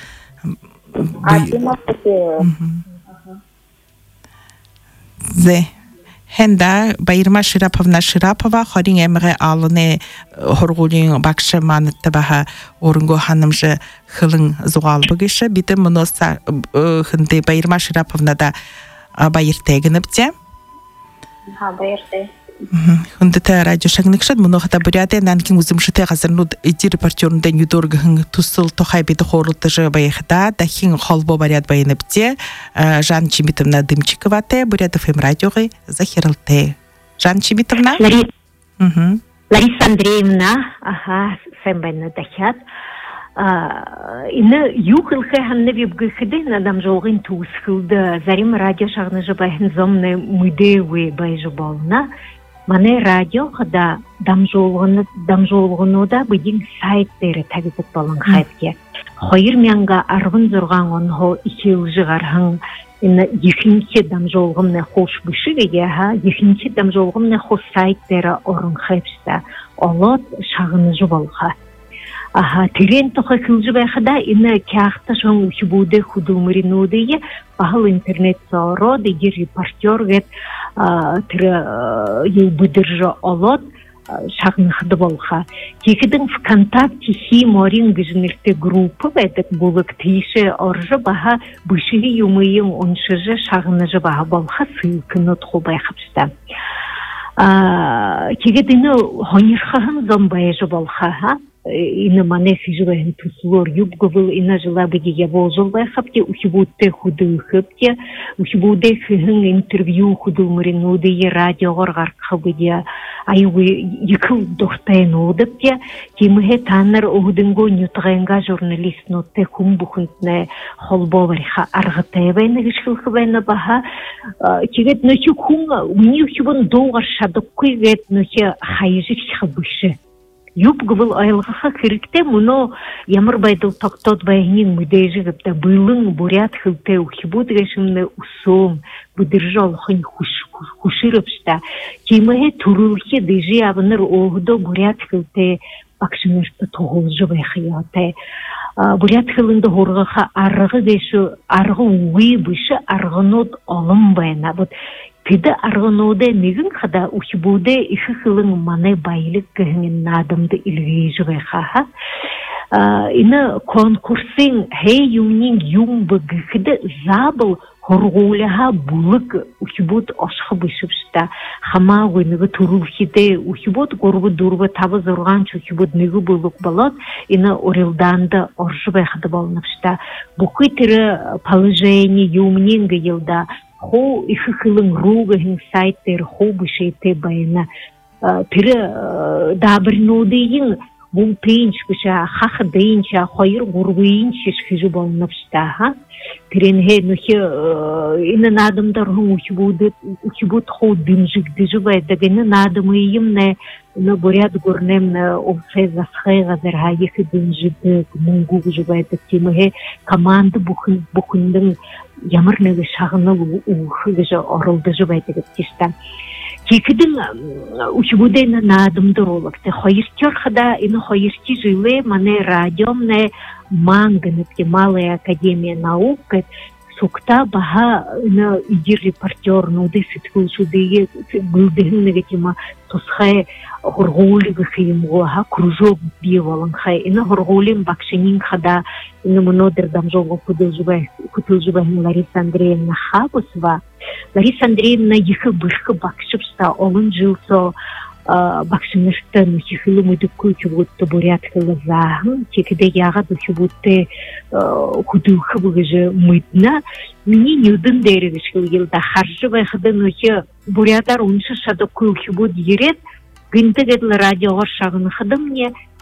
Зэ Хэнда Баярма Шираповна Ширапова хорин эмрэ алны хоргуулын багш мант баха өрөнгө ханамж хылын зугаалбыгыш битэ моноса хэнде Баярма Шираповна да баяртэгнэпте Ха баяртай Хүндэтэй радио шагнагшад мөнөөхөд Бурятэ нанкин үзэмштэй газарнууд эди репортерундэ нүдөргөн төсөл тухай бид хооролтож баяхта дахин холбоо бариад баянэпте Жан Чимитовна Дымчиковате Бурят эф эм радиогы захиралте Жан Чимитовна Лариса Андреевна аха сэмбэнэ дахиад Ина юхылхэ ханнэви бгэхэдэ надам жоогын тусхылда зарим радио шагнажы байхын зомны мүдэвы байжы болна Мане радио хада дамжуулгыны дамжуулгынуда бидин сайттары тагызып болон хайтке. Хоёр мянга арван зурган онхо икеужы гархан ина ехинче дамжуулгымны хош бишиге ха ехинче дамжуулгымны хош сайттары орын хайпста. Олот шагыныжы болха. Аха тэрэн тохой хилжы байхада ина кяхта шон үхибуде худумыринудые пахал интернет соро деги репортер гет тэр ю будержо олот шагнахды болха. Кекидин ВКонтакте химорин гижнерте группы байдаг булык тише оржы баха бышыги юмыйын оншыжы шагныжы баха болха сылкыны тху байхапста. Кекидини хонирхахын зомбайжы болха ха. Ина мане хижвен туслор юбговыл ина жила бигия волжолбай хапте ухибутте худы хапте ухибуде хын интервью худумринуде и радиогор гархабыдия айвы якыл дохтайнудапте кимге танар огдынго нютгенга журналист нотте хум бухунтне холбовриха аргатайбайна гишхылхбайна баха кигет ночу хум мини ухибун доугар шадыккуй гет ноче хайжик хабышы Юб гвыл айлгаха кирикте муно ямар байдыл токтот байнин мүдежи гыпта былың бурят хылте ухибут гешимне усом будержал хын хуширыпшта кимэhe турулхи дежи абныр огдо бурят хылте бакшынышты тоголжы байхыяте бурят хылында хоргаха аргы дешу аргы уй бышы аргынот олым байна вот Пида аргонуде нигин хада ухибуде ихы хылың мане байлык гэнин надымды илгейжі байхаха. Ина конкурсин хей юмнин юмбы гыхыды забыл хоргуляха булык ухибуд ошхы бышыпшта. Хама гойныгы турулхиде ухибуд горбы дурбы табы зорган чухибуд нигі булык балат. Ина орилданды оржы байхады болнапшта. Бухы тірі положение юмнин гыйлда хо ихы хылың ругахин сайттер хо бышейте байна тірі дабырнудыйын бұл пейнч быша хақы дейінча хайыр ғұрғыйынча шхижу болнапшта ха тіренге нөхе ина надымдар хын ухибуд хо дымжик дыжу байдагыны надымыйым не на бурят горнем на овсе засхайга зарха ехы дымжидык мунгу гыжу байдаг тимыге команды бухындың ямар нэг шагны ухыгыжы орылдыжы байдагы тишта. Кекидин ухибудена надымдыр олакты. Хайырчор хада ины хайырчи жылы мане радиомне мангынытки Малая академия наук сукта баха ина иди репортер нуды сыткылшудыйы гылдыгынныгы тима тосхай хоргулыгы хыйымго ха кружок биевалын хай ина хоргулым бакшинин хада ина мнодыр дамжолго кудылжубай кутылжубайын Лариса Андреевна Хабусова Лариса Андреевна ихы бышкы бакшыпста олын жылсо бакшынышты нухихылы мүдіккі үкібутты бурят хылы захын, текіде яға дүкібутты худылхы бұғыжы мүдіна, мені нүдің дәрігіш хыл елді харжы байқыды нухи бурятар оншы шадықы үкібут ерет, гінді гедлі радиоғар шағыны қыды мне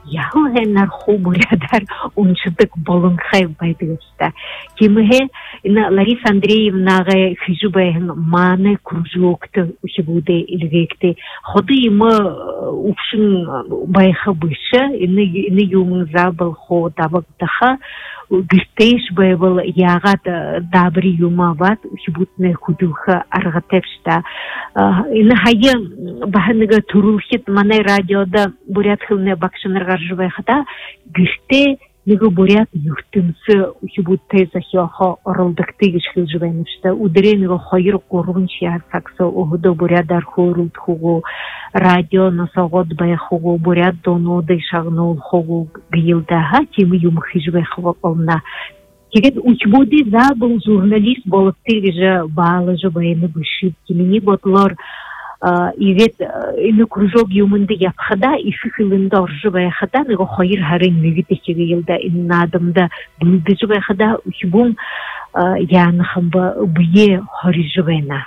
яхуэнар ху бурядар унчыдык болынхай байдыгыста. Кимхе ина Лариса Андреевнага хижубайын маны кружокты ухибуде илгекте. Ходы има упшын байха быша, ины ины юмын забыл хо табактаха гистеш байбыл ягат дабри юмават ухибутне худуха аргатепшта. Ины хайы бахыныга турулхит мане радиода бурят хылне бакшынырга жубайхата гисте Ниго бурят юхтымсы ухибутте захиоха орылдыкты гишхил жубайнышта. Удыре ниго хайыр корун шиарсаксы огудо бурядар хорулт хугу, радио насагод бай хугу, бурят доноды шагнул хугу гилдаха, тимы юмхи жубайхова полна. Тегет учбуди забыл журналист болыпты гиже балы жубайны бышып, тимини ботлор ивет ины кружок юмынды япхада ифи хылында оржубайхада ниго хайыр харин нигитечеге елда иннадымда бүлді жубайхада учбун яны хамба бие хари жубайна.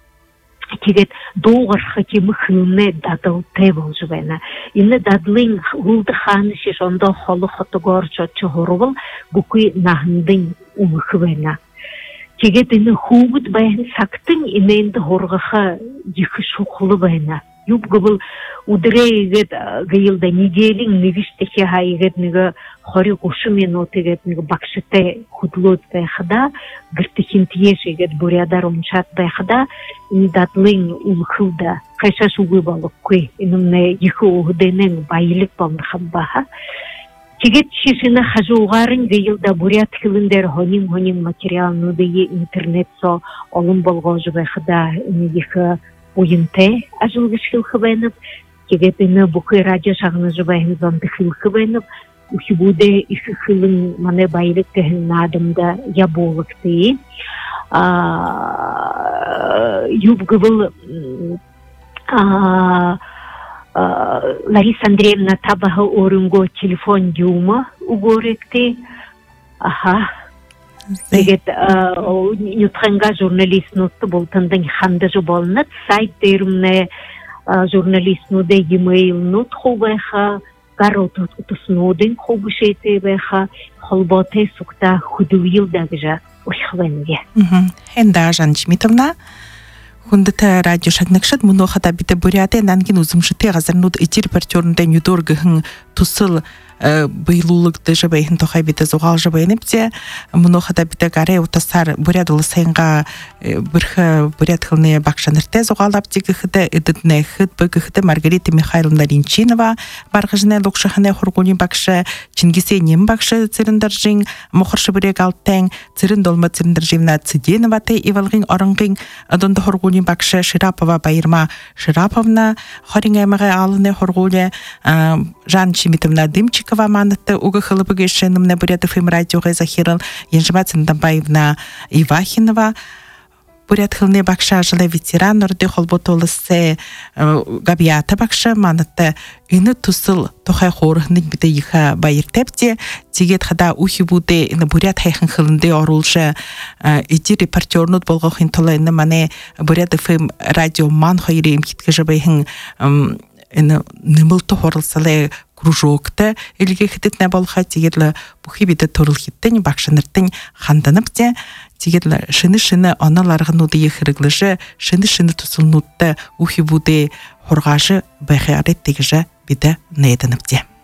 Тегет доғыр хакимы хылны дадыл тебл жубайна. Ины дадлын улды ханы шеш онда халы хатыгар чатчы хорвал букуй нахындын умыхвайна. Тегет ины хугут баян сактын ины инды хоргаха ехы шухлы баяна. Юб гыбыл удыре егет гыйлда неделин невиштехе ха егет нига хори кушы минут егет нига бакшыте худлот байхада гыртыхин тиеш егет бурядар умчат байхада нидатлын улхылда кайша шугы балык кой инымне ехы угденен байлык балнахаббаха. Тегет шишина хажуғарын гыйлда бурят хылындер хоним-хоним материал нудые интернет со олым болго жубайхада ехы уйынте ажылгыш хылхыбайнып, тегет ины бухы радио шағыны жубайын зонды хылхыбайнып, ухибуде иші хылын мане байлык тегін надымда яболыкты. Юбгывыл Лариса Андреевна табаха орынго телефон дюма угоректи. Аха. Тегет нютханга журналист нутты болтандың хандажы болнат. Сайт дерімне журналист нуде емейл нут хубайха, гарот утуснудын хубышети байха, холботе сукта худуил дагжа ойхвенге. Энда Жанчмитовна Хундата радио шагнакшат мунохата бите буряте нангин узымшыте газарнуд этир партёрнда нюдоргыхын тусыл быйлулык дежебейхин тохай бите зугал жебейнипте мунохата бите гаре утасар бурядылы сайынга бирхы бурят хылны бакшанырте зугалап тигыхыды эдытне хыт быгыхыды Маргарита Михайловна Линчинова баргыжне лукшахане хургулин бакшы Чингисе нем бакшы цирындаржин мохыршы бурек алттен цирын долма цирындарживна Циденова те ивалгин орынгин адонда хургулин бакшы Ширапова Байырма Шираповна хорингаймага алыне хургуле Жанчмитовна Дымчик Манатты уга хылыбыгешенім на бурят эф эм радиоға захирал Янжымацын Дамбаевна Ивахинова бурят хылны бакша жылы ветеран орды холботолысы габията бакша манатты үні тусыл тохай хорыхнын біді иха байыртепте тегет хада ухи буде бурят хайхын хылынды орулжы иди репортернут болғақын толайны мане бурят эф эм радио ман хайры имкиткежі байхын нымылты хорылсалы кружокты элге хитетне болха тигетле бухи биде турылхиттен бакшыныртын ханданыпте тигетле шыны-шыны аналаргынуды ехирыглыжы шыны-шыны тусылнутты ухи буде хоргажы бахиарет тегеже биде нейдыныпте.